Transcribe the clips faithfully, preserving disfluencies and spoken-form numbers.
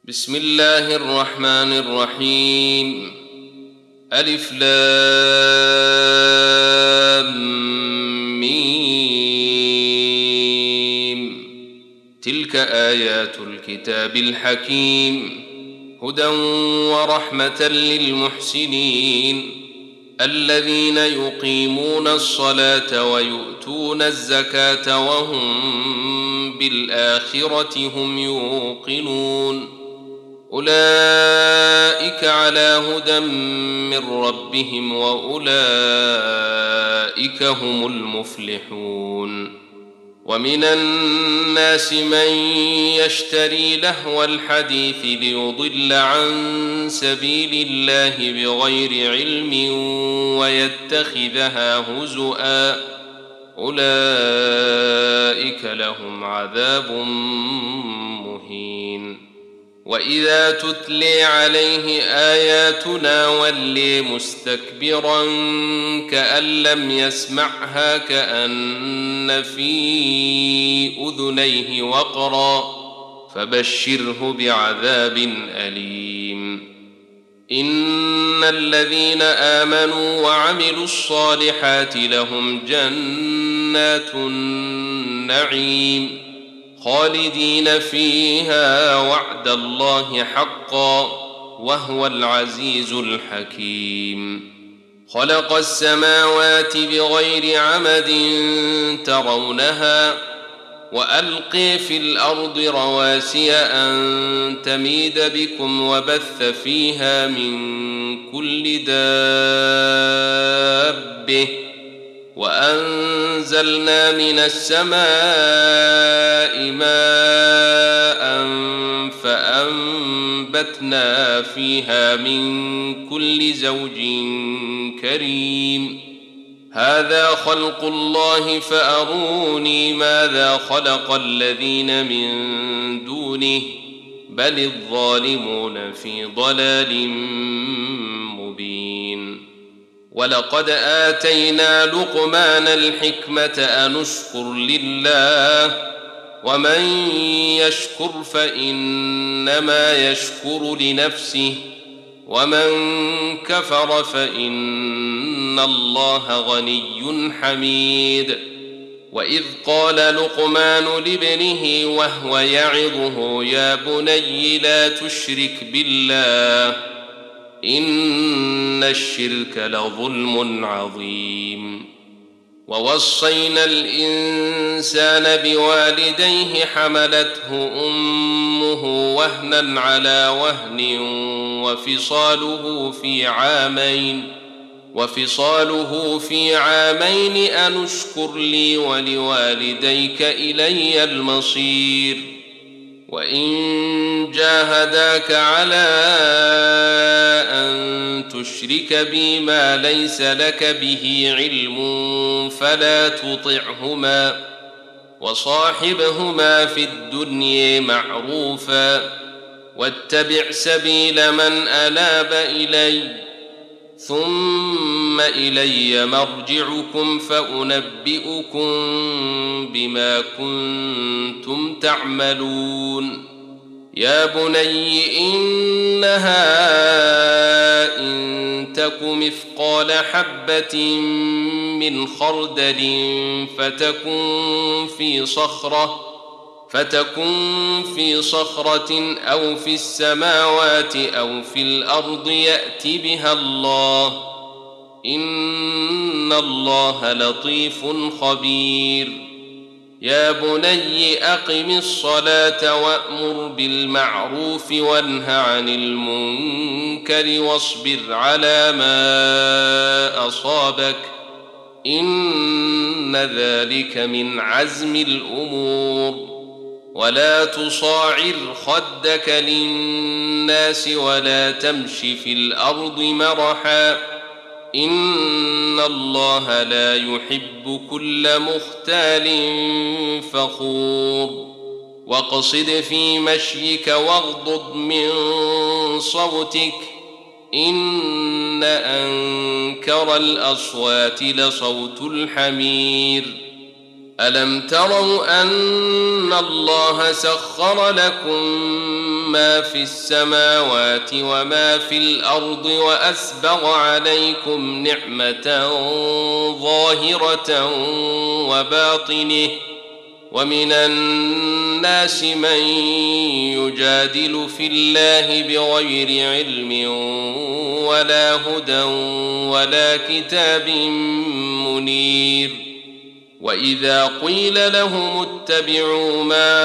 بسم الله الرحمن الرحيم. ألف لام ميم. تلك آيات الكتاب الحكيم، هدى ورحمة للمحسنين الذين يقيمون الصلاة ويؤتون الزكاة وهم بالآخرة هم يوقنون. أولئك على هدى من ربهم وأولئك هم المفلحون. ومن الناس من يشتري لهو الحديث ليضل عن سبيل الله بغير علم ويتخذها هزؤا، أولئك لهم عذاب مهين. وإذا تتلي عليه آياتنا ولي مستكبرا كأن لم يسمعها كأن في أذنيه وقرا، فبشره بعذاب أليم. إن الذين آمنوا وعملوا الصالحات لهم جنات النعيم خالدين فيها وعد الله حقا وهو العزيز الحكيم. خلق السماوات بغير عمد ترونها وألقي في الأرض رواسي أن تميد بكم وبث فيها من كل دابة وأنزلنا من السماء ماء فأنبتنا فيها من كل زوج كريم. هذا خلق الله فأروني ماذا خلق الذين من دونه بل الظالمون في ضلال مبين. ولقد آتينا لقمان الحكمة أن اشكر لله ومن يشكر فإنما يشكر لنفسه ومن كفر فإن الله غني حميد. وإذ قال لقمان لابنه وهو يعظه يا بني لا تشرك بالله إن الشرك لظلم عظيم. ووصينا الإنسان بوالديه حملته أمه وهنا على وهن وفصاله في عامين وفصاله في عامين أن اشكر لي ولوالديك إلي المصير. وإن جاهداك على أن تشرك بي ما ليس لك به علم فلا تطعهما وصاحبهما في الدنيا معروفا واتبع سبيل من أناب إلي ثم إلي مرجعكم فأنبئكم بما كنتم تعملون. يا بني إنها إن تك مثقال حبة من خردل فتكن في صخرة فتكن في صخرة أو في السماوات أو في الأرض يأت بها الله إن الله لطيف خبير. يا بني أقم الصلاة وأمر بالمعروف وانه عن المنكر واصبر على ما أصابك إن ذلك من عزم الأمور. ولا تصاعر خدك للناس ولا تمش في الأرض مرحا إن الله لا يحب كل مختال فخور. واقصد في مشيك واغضض من صوتك إن أنكر الأصوات لصوت الحمير. ألم تروا أن الله سخر لكم ما في السماوات وما في الأرض وأسبغ عليكم نعمة ظاهرة وباطنه ومن الناس من يجادل في الله بغير علم ولا هدى ولا كتاب منير. وإذا قيل لهم اتبعوا ما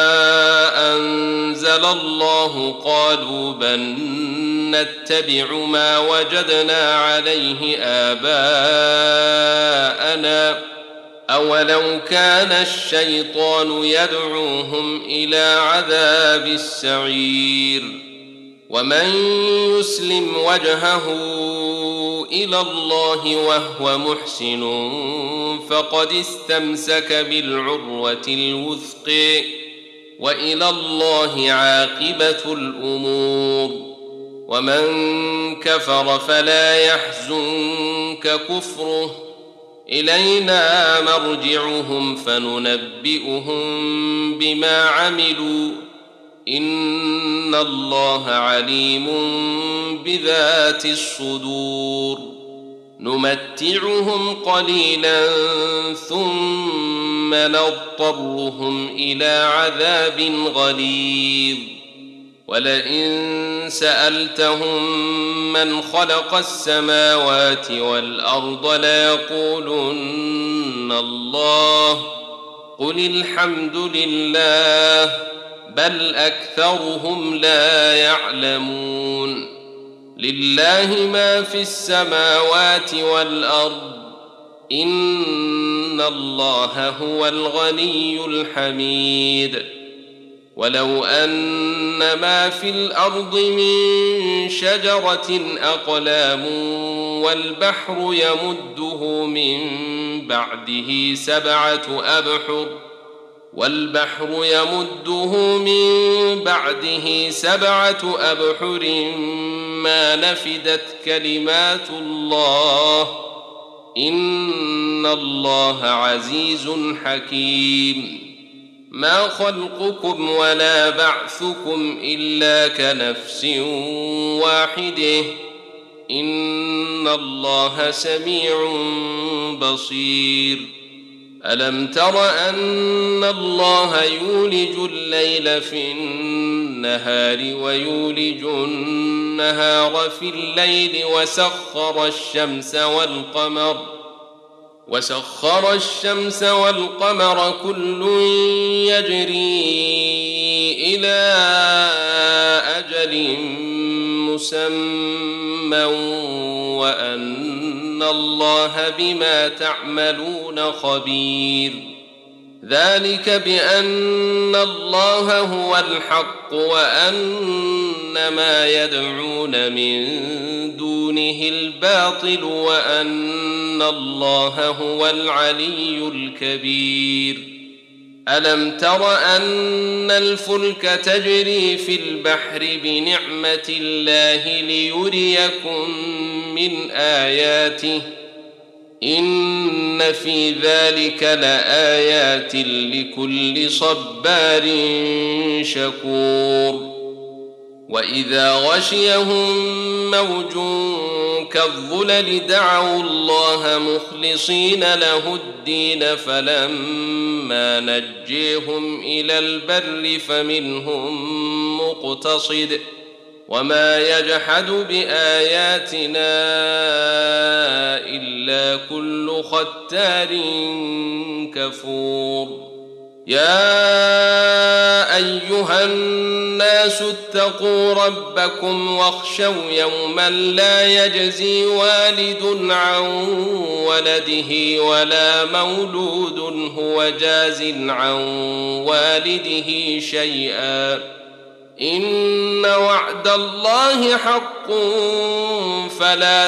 أنزل الله قالوا بل نتبع ما وجدنا عليه آباءنا أولو كان الشيطان يدعوهم إلى عذاب السعير. ومن يسلم وجهه إلى الله وهو محسن فقد استمسك بالعروة الوثق وإلى الله عاقبة الأمور. ومن كفر فلا يحزنك كفره إلينا مرجعهم فننبئهم بما عملوا إن الله عليم بذات الصدور. نمتعهم قليلا ثم نضطرهم إلى عذاب غليظ. ولئن سألتهم من خلق السماوات والأرض ليقولن الله قل الحمد لله بل أكثرهم لا يعلمون. لله ما في السماوات والأرض إن الله هو الغني الحميد. ولو أن ما في الأرض من شجرة أقلام والبحر يمده من بعده سبعة أبحر والبحر يمده من بعده سبعة أبحر ما نفدت كلمات الله إن الله عزيز حكيم. ما خلقكم ولا بعثكم إلا كنفس واحدة إن الله سميع بصير. ألم تر أن الله يولج الليل في النهار ويولج النهار في الليل وسخر الشمس والقمر وسخر الشمس والقمر كل يجري إلى أجل مسمى وأن الله بما تعملون خبير. ذلك بأن الله هو الحق وأن ما يدعون من دونه الباطل وأن الله هو العلي الكبير. ألم تر أن الفلك تجري في البحر بنعمة الله ليريكم من آياته إن في ذلك لآيات لكل صبار شكور. وإذا غشيهم موج كالظلل دعوا الله مخلصين له الدين فلما نجيهم إلى البر فمنهم مقتصد وما يجحد بآياتنا إلا كل ختار كفور. يا أيها الناس اتقوا ربكم واخشوا يوما لا يجزي والد عن ولده ولا مولود هو جاز عن والده شيئا إن وعد الله حق فلا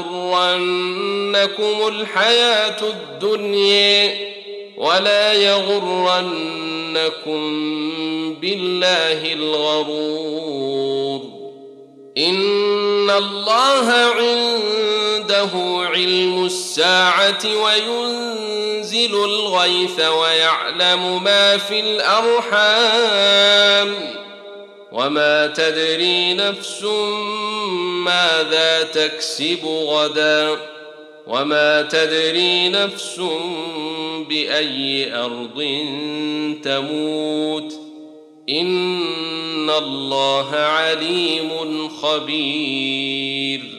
تغرنكم الحياة الدنيا ولا يغرنكم بالله الغرور. إن الله عنده علم الساعة وينزل الغيث ويعلم ما في الأرحام وما تدري نفس ماذا تكسب غدا وما تدري نفس بأي أرض تموت إن الله عليم خبير